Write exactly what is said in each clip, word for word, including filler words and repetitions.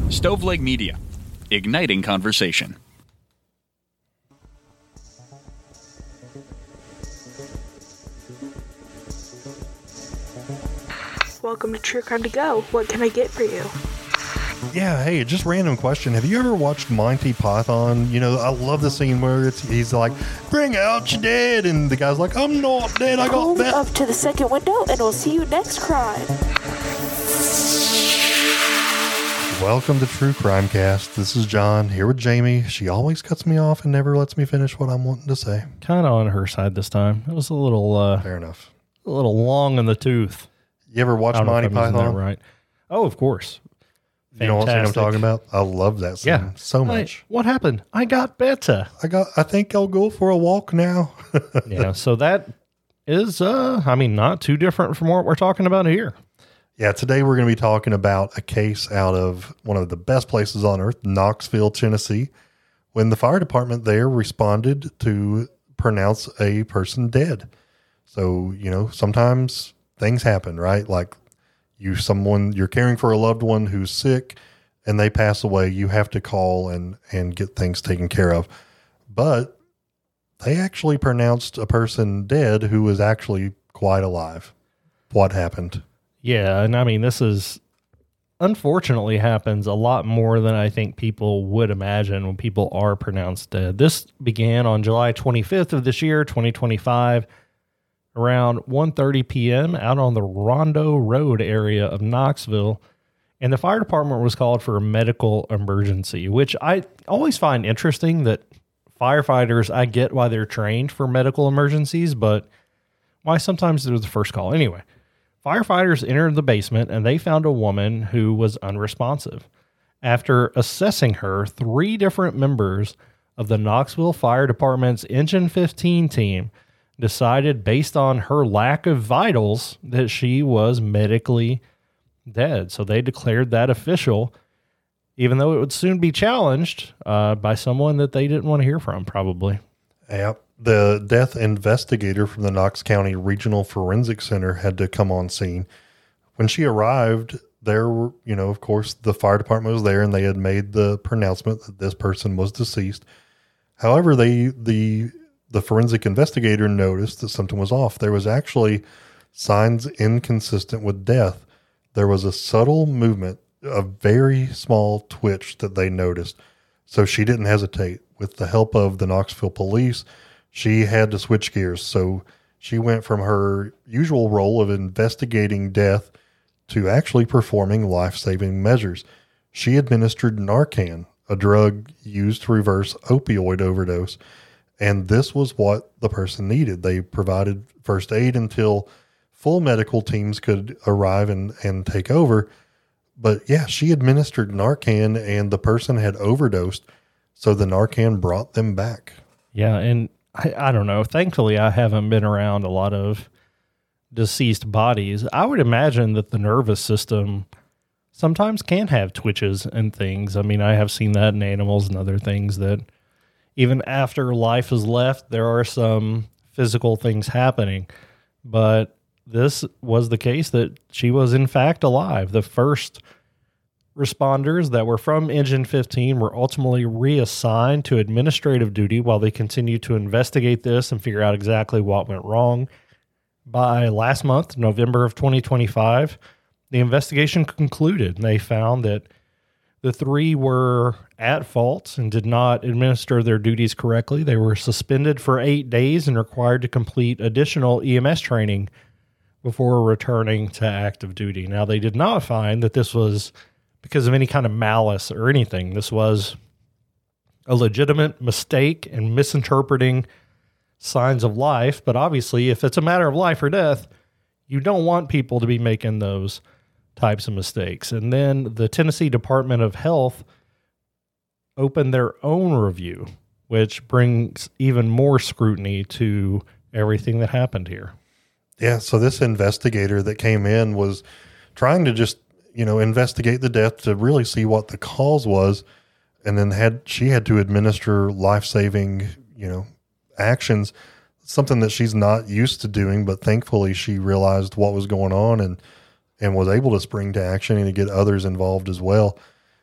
Stoveleg Media, igniting conversation. Welcome to True Crime to Go. What can I get for you? Yeah, hey, just random question. Have you ever watched Monty Python? You know, I love the scene where it's, he's like, bring out your dead, and the guy's like, I'm not dead, I got Pull that. up to the second window, and we'll see you next crime. Welcome to True Crime Cast. This is John, here with Jamie. She always cuts me off and never lets me finish what I'm wanting to say. Kind of on her side this time. It was a little, uh, Fair enough. a little long in the tooth. You ever watch Monty Python? Right. Oh, of course. You know what scene I'm talking about? I love that scene yeah. so much. I, what happened? I got better. I got. I think I'll go for a walk now. Yeah, so that is, uh, I mean, not too different from what we're talking about here. Yeah, today we're going to be talking about a case out of one of the best places on earth, Knoxville, Tennessee, when the fire department there responded to pronounce a person dead. So, you know, sometimes things happen, right? Like you, someone, you're caring for a loved one who's sick and they pass away. You have to call and, and get things taken care of. But they actually pronounced a person dead who was actually quite alive. What happened? Yeah, and I mean, this is, unfortunately, happens a lot more than I think people would imagine when people are pronounced dead. This began on July twenty-fifth of this year, twenty twenty-five, around one thirty p.m. out on the Rondo Road area of Knoxville, and the fire department was called for a medical emergency, which I always find interesting that firefighters, I get why they're trained for medical emergencies, but why sometimes they're the first call. Anyway, firefighters entered the basement and they found a woman who was unresponsive. After assessing her, three different members of the Knoxville Fire Department's Engine fifteen team decided, based on her lack of vitals, that she was medically dead. So they declared that official, even though it would soon be challenged uh, by someone that they didn't want to hear from, probably. Yep. The death investigator from the Knox County Regional Forensic Center had to come on scene. When she arrived, there were, you know, of course, the fire department was there and they had made the pronouncement that this person was deceased. However, they, the, the forensic investigator noticed that something was off. There was actually signs inconsistent with death. There was a subtle movement, a very small twitch that they noticed. So she didn't hesitate. With the help of the Knoxville police, she had to switch gears. So she went from her usual role of investigating death to actually performing life-saving measures. She administered Narcan, a drug used to reverse opioid overdose. And this was what the person needed. They provided first aid until full medical teams could arrive and, and take over. But yeah, she administered Narcan and the person had overdosed. So the Narcan brought them back. Yeah, and I, I don't know. Thankfully, I haven't been around a lot of deceased bodies. I would imagine that the nervous system sometimes can have twitches and things. I mean, I have seen that in animals and other things that even after life is left, there are some physical things happening. But this was the case that she was in fact alive. The first responders that were from Engine fifteen were ultimately reassigned to administrative duty while they continued to investigate this and figure out exactly what went wrong. By last month, November of twenty twenty-five, the investigation concluded. They found that the three were at fault and did not administer their duties correctly. They were suspended for eight days and required to complete additional E M S training before returning to active duty. Now, they did not find that this was because of any kind of malice or anything. This was a legitimate mistake and misinterpreting signs of life. But obviously, if it's a matter of life or death, you don't want people to be making those types of mistakes. And then the Tennessee Department of Health opened their own review, which brings even more scrutiny to everything that happened here. Yeah, so this investigator that came in was trying to just, you know, investigate the death to really see what the cause was. And then had she had to administer life-saving, you know, actions, something that she's not used to doing, but thankfully she realized what was going on and, and was able to spring to action and to get others involved as well.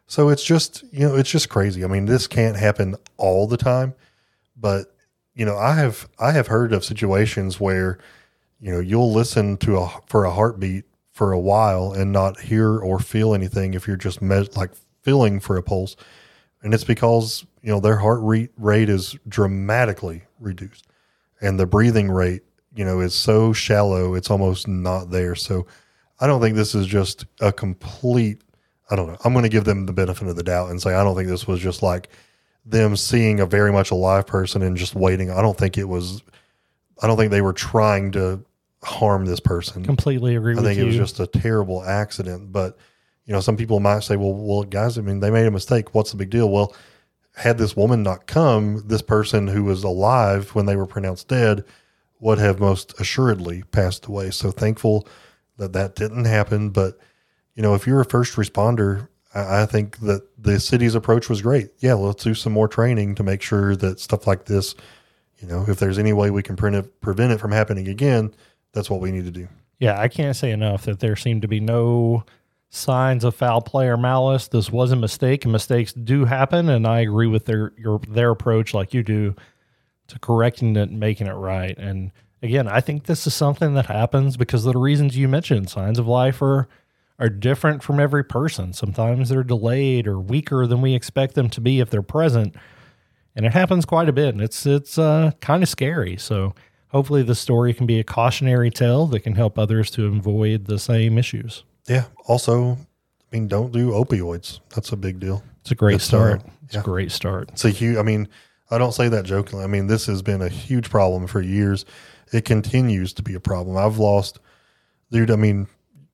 So it's just, you know, it's just crazy. I mean, this can't happen all the time, but you know, I have, I have heard of situations where, you know, you'll listen to a, for a heartbeat for a while and not hear or feel anything if you're just me- like feeling for a pulse. And it's because, you know, their heart rate rate is dramatically reduced and the breathing rate, you know, is so shallow, it's almost not there. So I don't think this is just a complete, I don't know. I'm going to give them the benefit of the doubt and say, I don't think this was just like them seeing a very much alive person and just waiting. I don't think it was, I don't think they were trying to harm this person. Completely agree with you. I think it was just a terrible accident. But, you know, some people might say, well, well, guys, I mean, they made a mistake. What's the big deal? Well, had this woman not come, this person who was alive when they were pronounced dead would have most assuredly passed away. So thankful that that didn't happen. But, you know, if you're a first responder, I, I think that the city's approach was great. Yeah, let's do some more training to make sure that stuff like this, you know, if there's any way we can pre- prevent it from happening again, that's what we need to do. Yeah, I can't say enough that there seemed to be no signs of foul play or malice. This was a mistake, and mistakes do happen, and I agree with their your their approach like you do to correcting it and making it right. And again, I think this is something that happens because of the reasons you mentioned. Signs of life are are different from every person. Sometimes they're delayed or weaker than we expect them to be if they're present. And it happens quite a bit, and it's it's uh, kind of scary. So hopefully the story can be a cautionary tale that can help others to avoid the same issues. Yeah. Also, I mean, don't do opioids. That's a big deal. It's a great It's, start. uh, It's yeah. a great start. It's a huge, I mean, I don't say that jokingly. I mean, this has been a huge problem for years. It continues to be a problem. I've lost, dude, I mean,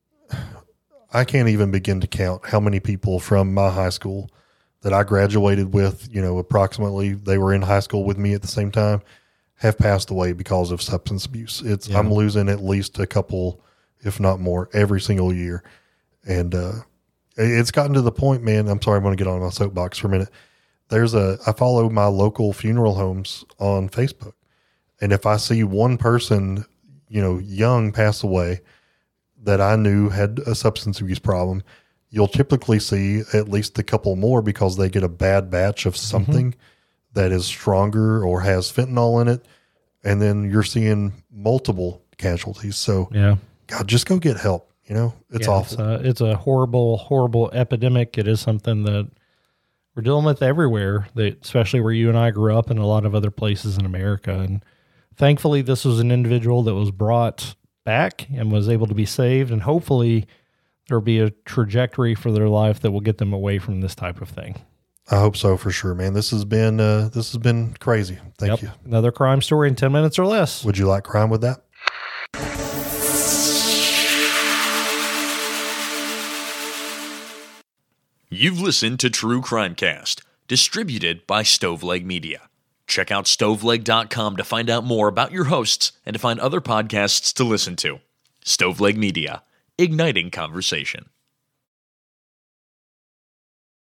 I can't even begin to count how many people from my high school that I graduated with, you know, approximately they were in high school with me at the same time, have passed away because of substance abuse. It's, Yeah. I'm losing at least a couple, if not more, every single year. And, uh, it's gotten to the point, man, I'm sorry, I'm going to get on my soapbox for a minute. There's a, I follow my local funeral homes on Facebook. And if I see one person, you know, young pass away that I knew had a substance abuse problem, you'll typically see at least a couple more because they get a bad batch of something mm-hmm. that is stronger or has fentanyl in it. And then you're seeing multiple casualties. So yeah, God, just go get help. You know, it's yeah, awful. It's a, it's a horrible, horrible epidemic. It is something that we're dealing with everywhere, that, especially where you and I grew up and a lot of other places in America. And thankfully, this was an individual that was brought back and was able to be saved. And hopefully there'll be a trajectory for their life that will get them away from this type of thing. I hope so, for sure, man. This has been, uh, this has been crazy. Thank yep. you. Another crime story in ten minutes or less. Would you like crime with that? You've listened to True Crimecast, distributed by Stoveleg Media. Check out stoveleg dot com to find out more about your hosts and to find other podcasts to listen to. Stoveleg Media, igniting conversation.